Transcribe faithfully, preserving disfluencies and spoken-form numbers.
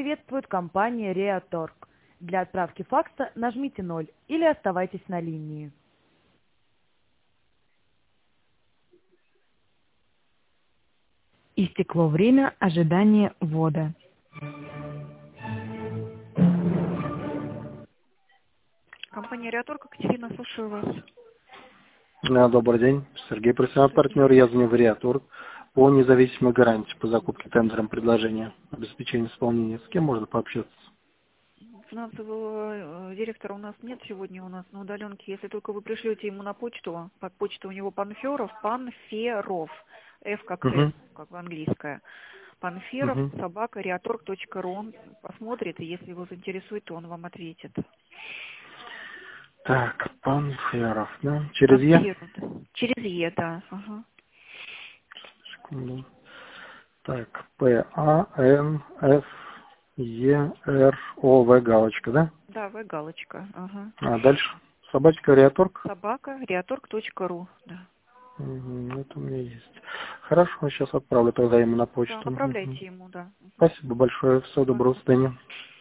приветствует компания Реаторг. Для отправки факса нажмите ноль или оставайтесь на линии. Истекло время ожидания ввода. Компания Реаторг, Екатерина, слушаю вас. Да, добрый день. Сергей, профессиональный партнер. Я звоню в Реаторг по независимой гарантии по закупке тендером предложения, обеспечения исполнения. С кем можно пообщаться? Финансового э, директора у нас нет сегодня, у нас на удаленке. Если только вы пришлете ему на почту, по почте у него Панферов, Панферов, F как S, Угу. как в английское. Панферов, Угу. собака, реаторг точка ру. Он посмотрит, и если его заинтересует, то он вам ответит. Так, Панферов, да? Через Е? Панферов, да. Через Е, да. Ага. Секунду. Так, П А Н Ф Е Р О В галочка, да? Да, В галочка. Ага. А дальше? Собачка Реаторг? Собака, реаторг точка ру, да. Угу, это у меня есть. Хорошо, сейчас отправлю тогда ему на Да, почту. Угу. направляйте ему, да. Спасибо большое. Всего доброго, до свидания.